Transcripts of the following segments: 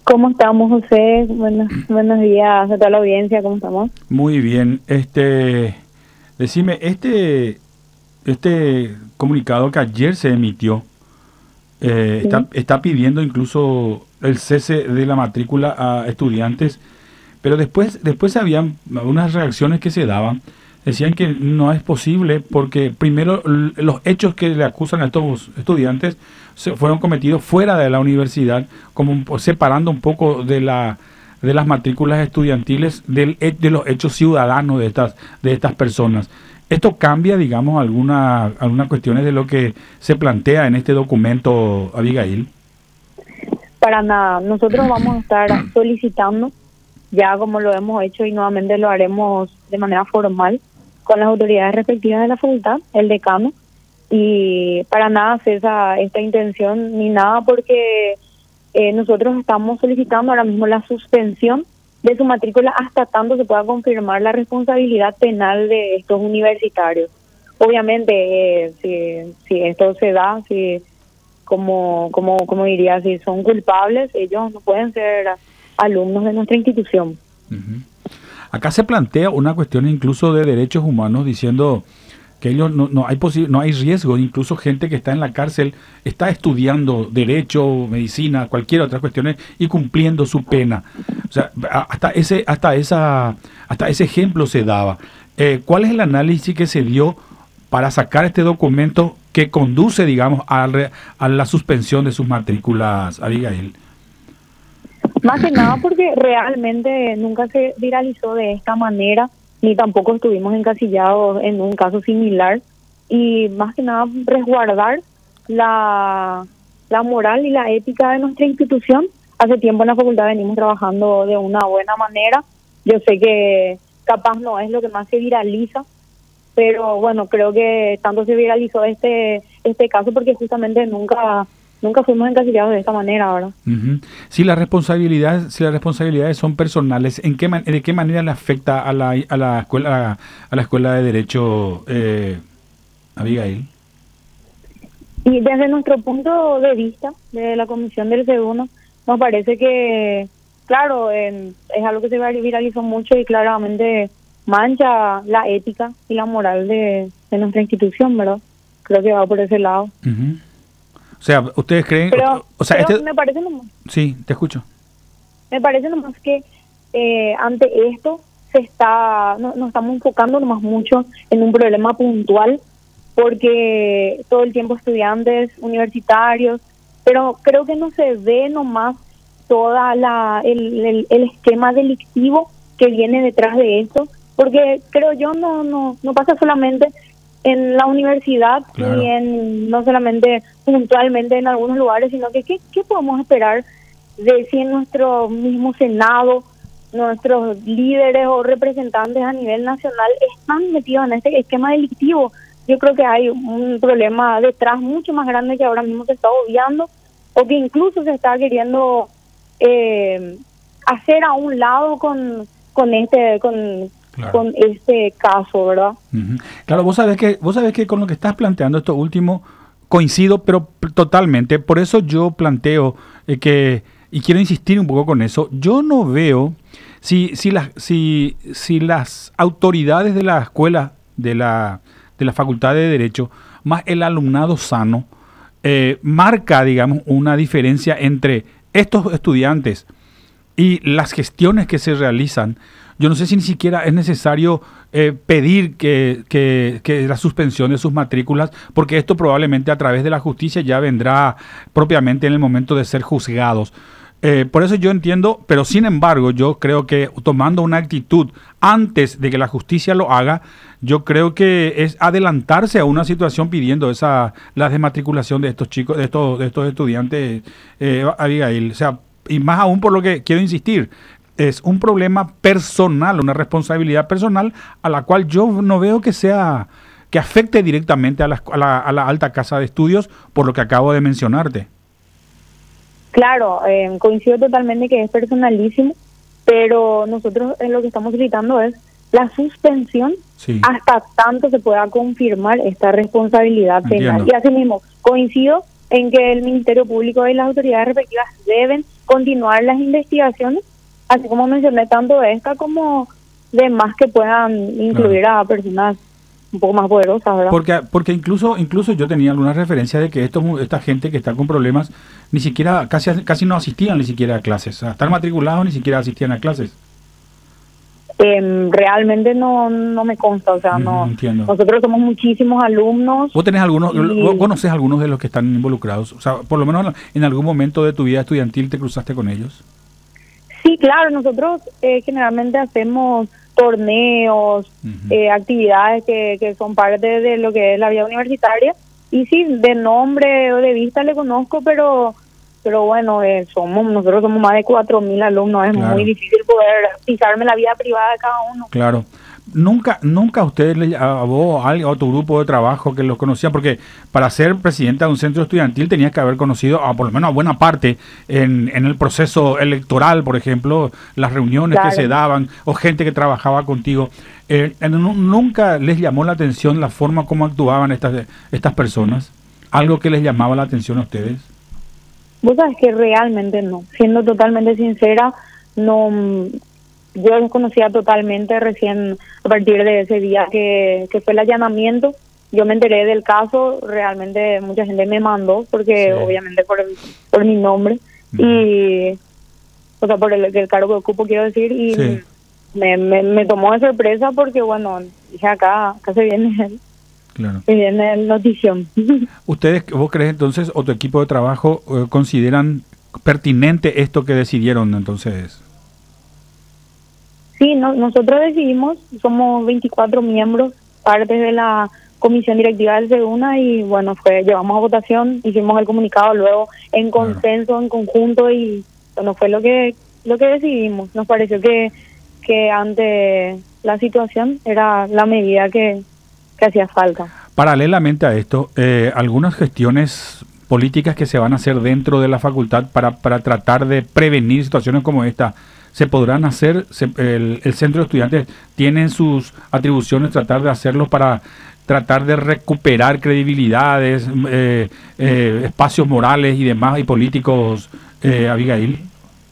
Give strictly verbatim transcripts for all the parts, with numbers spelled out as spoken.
¿Cómo estamos, José? Buenos, buenos días a toda la audiencia, ¿cómo estamos? Muy bien. Este, decime, este, este comunicado que ayer se emitió eh, está, Sí. está pidiendo incluso el cese de la matrícula a estudiantes, pero después, después habían unas reacciones que se daban. Decían que no es posible porque primero l- los hechos que le acusan a estos estudiantes se fueron cometidos fuera de la universidad, como un po- separando un poco de la de las matrículas estudiantiles del, he- de los hechos ciudadanos de estas de estas personas. Esto cambia, digamos, alguna, algunas cuestiones de lo que se plantea en este documento, Abigail. Para nada, nosotros vamos a estar solicitando, ya como lo hemos hecho y nuevamente lo haremos de manera formal, con las autoridades respectivas de la facultad, el decano, y para nada cesa esta intención ni nada porque eh, nosotros estamos solicitando ahora mismo la suspensión de su matrícula hasta tanto se pueda confirmar la responsabilidad penal de estos universitarios. Obviamente, eh, si, si esto se da, si como, como, como diría, si son culpables, ellos no pueden ser alumnos de nuestra institución. Ujú. Acá se plantea una cuestión incluso de derechos humanos diciendo que ellos no, no hay posi- no hay riesgo, incluso gente que está en la cárcel está estudiando derecho, medicina, cualquier otra cuestión y cumpliendo su pena. O sea, a- hasta ese hasta esa hasta ese ejemplo se daba. Eh, ¿cuál es el análisis que se dio para sacar este documento que conduce, digamos, a, re- a la suspensión de sus matrículas, Abigail? Más que nada porque realmente nunca se viralizó de esta manera, ni tampoco estuvimos encasillados en un caso similar. Y más que nada resguardar la, la moral y la ética de nuestra institución. Hace tiempo en la facultad venimos trabajando de una buena manera. Yo sé que capaz no es lo que más se viraliza, pero bueno, creo que tanto se viralizó este este caso porque justamente nunca nunca fuimos encasillados de esta manera ahora. Ujú. Si las responsabilidades, si las responsabilidades son personales, ¿en qué man- de qué manera le afecta a la a la escuela a la escuela de derecho, eh, Abigail? Y desde nuestro punto de vista, de la comisión del segundo, nos parece que, claro, en- es algo que se viralizó mucho y claramente mancha la ética y la moral de, de nuestra institución, ¿verdad? Creo que va por ese lado. Ujú. O sea, ustedes creen, Pero, o, o sea, pero este, me parece nomás, sí, te escucho. me parece nomás que eh, ante esto se está, no, nos estamos enfocando nomás mucho en un problema puntual porque todo el tiempo estudiantes universitarios, pero creo que no se ve nomás toda la el, el, el esquema delictivo que viene detrás de esto, porque creo yo no no no pasa solamente en la universidad Claro. ni en no solamente puntualmente en algunos lugares, sino que qué, qué podemos esperar de si en nuestro mismo Senado nuestros líderes o representantes a nivel nacional están metidos en este esquema delictivo. Yo creo que hay un problema detrás mucho más grande que ahora mismo se está obviando o que incluso se está queriendo eh, hacer a un lado con con este con Claro. con este caso, ¿verdad? Ujú. Claro, vos sabés que vos sabés que con lo que estás planteando esto último coincido, pero p- totalmente. Por eso yo planteo eh, que y quiero insistir un poco con eso. Yo no veo si si las si si las autoridades de la escuela de la de la Facultad de Derecho más el alumnado sano eh, marca, digamos, una diferencia entre estos estudiantes y las gestiones que se realizan. Yo no sé si ni siquiera es necesario eh, pedir que, que, que la suspensión de sus matrículas, porque esto probablemente a través de la justicia ya vendrá propiamente en el momento de ser juzgados. Eh, por eso yo entiendo, pero sin embargo yo creo que tomando una actitud antes de que la justicia lo haga, yo creo que es adelantarse a una situación pidiendo esa la desmatriculación de estos chicos, de estos, de estos estudiantes, eh, Abigail. O sea, y más aún por lo que quiero insistir, es un problema personal, una responsabilidad personal a la cual yo no veo que sea que afecte directamente a la, a la, a la alta casa de estudios por lo que acabo de mencionarte. Claro, eh, coincido totalmente que es personalísimo, pero nosotros en lo que estamos gritando es la suspensión Sí. hasta tanto se pueda confirmar esta responsabilidad penal. Entiendo. Y así mismo, coincido en que el Ministerio Público y las autoridades respectivas deben continuar las investigaciones, así como mencioné, tanto esta como demás que puedan incluir claro. a personas un poco más poderosas, ¿verdad? Porque, porque incluso incluso yo tenía alguna referencia de que esto, esta gente que está con problemas ni siquiera, casi casi no asistían ni siquiera a clases. O sea, estar matriculados ni siquiera asistían a clases. Eh, realmente no no me consta, o sea, mm, no entiendo. Nosotros somos muchísimos alumnos. ¿Vos tenés algunos, y... vos conoces algunos de los que están involucrados? O sea, por lo menos en algún momento de tu vida estudiantil te cruzaste con ellos. Sí, claro, nosotros eh, generalmente hacemos torneos, uh-huh. eh, actividades que, que son parte de lo que es la vida universitaria, y sí, de nombre o de vista le conozco, pero pero bueno, eh, somos nosotros somos más de cuatro mil alumnos, es claro. muy difícil poder pisarme la vida privada de cada uno. Claro. Nunca, nunca usted le a vos, a, a tu grupo de trabajo que los conocía, porque para ser presidenta de un centro estudiantil tenías que haber conocido a por lo menos a buena parte en, en el proceso electoral, por ejemplo, las reuniones claro. que se daban o gente que trabajaba contigo. Eh, ¿Nunca les llamó la atención la forma como actuaban estas, estas personas? ¿Algo que les llamaba la atención a ustedes? Vos sabés que realmente no, siendo totalmente sincera, no... Yo desconocía totalmente recién a partir de ese día que, que fue el allanamiento. Yo me enteré del caso, realmente mucha gente me mandó, porque sí. obviamente por, por mi nombre, uh-huh. y o sea, por el, el cargo que ocupo, quiero decir, y sí. me, me, me tomó de sorpresa porque, bueno, dije acá, acá se viene el, claro. se viene el notición. ¿Ustedes, vos crees entonces, o tu equipo de trabajo, eh, consideran pertinente esto que decidieron entonces? Sí, no, nosotros decidimos, somos veinticuatro miembros, parte de la comisión directiva del SEDUNA, y bueno, fue llevamos a votación, hicimos el comunicado luego en consenso, claro. en conjunto, y bueno, fue lo que lo que decidimos. Nos pareció que, que ante la situación era la medida que, que hacía falta. Paralelamente a esto, eh, algunas gestiones políticas que se van a hacer dentro de la facultad para, para tratar de prevenir situaciones como esta, ¿se podrán hacer? Se, el, el centro de estudiantes tiene sus atribuciones tratar de hacerlo para tratar de recuperar credibilidades, eh, eh, espacios morales y demás y políticos, eh, Abigail.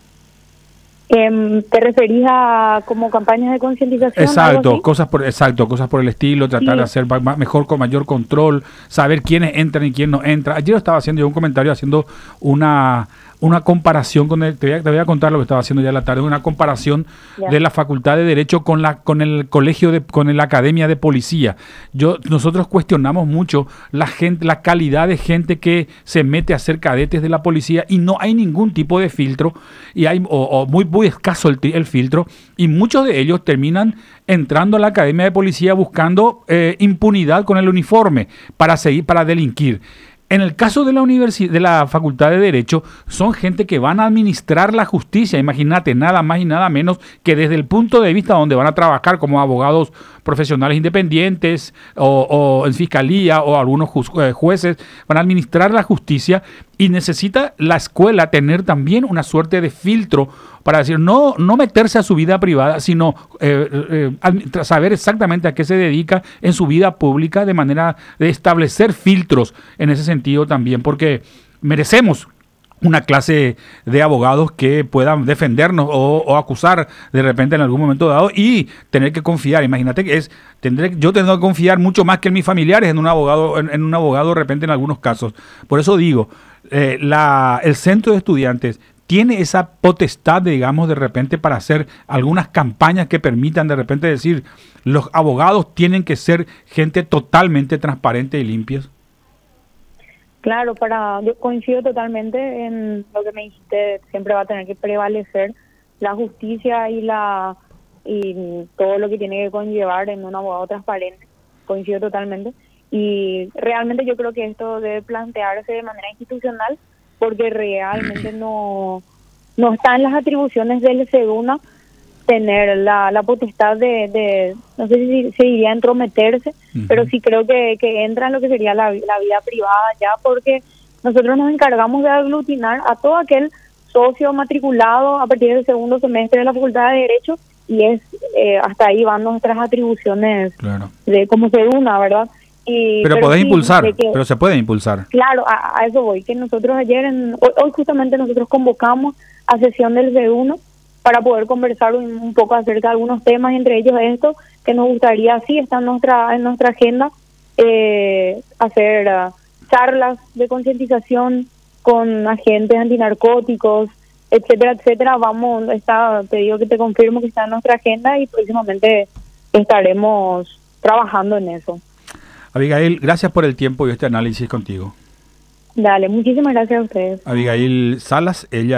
Eh, ¿Te referís a como campañas de concientización? Exacto, cosas por exacto, cosas por el estilo, tratar sí. de hacer más, mejor, con mayor control, saber quiénes entran y quién no entra. Ayer estaba haciendo yo un comentario, haciendo una una comparación con el, te voy, a, te voy a contar lo que estaba haciendo ya en la tarde, una comparación yeah. de la Facultad de Derecho con la con el colegio de con la Academia de Policía. Yo nosotros cuestionamos mucho la gente, la calidad de gente que se mete a ser cadetes de la policía, y no hay ningún tipo de filtro, y hay o, o muy muy escaso el, el filtro, y muchos de ellos terminan entrando a la Academia de Policía buscando eh, impunidad con el uniforme para seguir para delinquir. En el caso de la universidad, de la Facultad de Derecho, son gente que van a administrar la justicia. Imagínate, nada más y nada menos que desde el punto de vista donde van a trabajar como abogados profesionales independientes o, o en fiscalía o algunos ju- jueces, van a administrar la justicia, y necesita la escuela tener también una suerte de filtro para decir, no no meterse a su vida privada, sino eh, eh, saber exactamente a qué se dedica en su vida pública, de manera de establecer filtros en ese sentido también, porque merecemos una clase de abogados que puedan defendernos o, o acusar de repente en algún momento dado, y tener que confiar. Imagínate que es tendré yo tengo que confiar mucho más que en mis familiares en un abogado en, en un abogado de repente en algunos casos. Por eso digo, eh, la el centro de estudiantes tiene esa potestad, digamos, de repente para hacer algunas campañas que permitan de repente decir, los abogados tienen que ser gente totalmente transparente y limpios. Claro, para yo coincido totalmente en lo que me dijiste. Siempre va a tener que prevalecer la justicia y la y todo lo que tiene que conllevar en un abogado transparente. Coincido totalmente, y realmente yo creo que esto debe plantearse de manera institucional, porque realmente no no está en las atribuciones del SEDUNA tener la, la potestad de, de, no sé si se diría entrometerse, uh-huh. pero sí creo que, que entra en lo que sería la, la vida privada ya, porque nosotros nos encargamos de aglutinar a todo aquel socio matriculado a partir del segundo semestre de la Facultad de Derecho, y es eh, hasta ahí van nuestras atribuciones claro. de como SEDUNA, ¿verdad? Y, pero, pero podés sí, impulsar, que, pero se puede impulsar. Claro, a, a eso voy, que nosotros ayer, en, hoy, hoy justamente nosotros convocamos a sesión del B uno para poder conversar un, un poco acerca de algunos temas, entre ellos esto, que nos gustaría, sí, está en nuestra, en nuestra agenda, eh, hacer uh, charlas de concientización con agentes antinarcóticos, etcétera, etcétera. Vamos, está, te digo que te confirmo que está en nuestra agenda y próximamente estaremos trabajando en eso. Abigail, gracias por el tiempo y este análisis contigo. Dale, muchísimas gracias a ustedes. Abigail Salas, ella